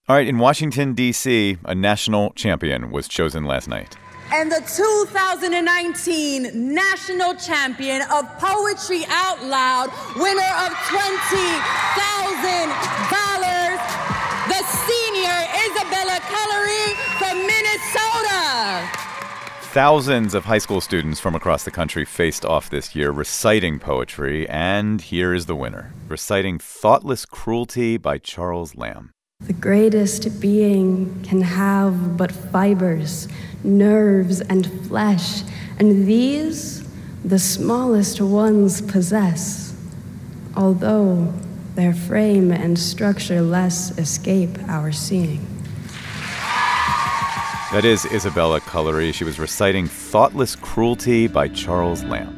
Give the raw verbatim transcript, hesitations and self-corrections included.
All right, in Washington, D C, a national champion was chosen last night. And the two thousand nineteen national champion of Poetry Out Loud, winner of twenty thousand dollars, the senior Isabella Cullery from Minnesota. Thousands of high school students from across the country faced off this year reciting poetry, and here is the winner, reciting Thoughtless Cruelty by Charles Lamb. The greatest being can have but fibers, nerves, and flesh, and these the smallest ones possess, although their frame and structure less escape our seeing. That is Isabella Cullery. She was reciting Thoughtless Cruelty by Charles Lamb.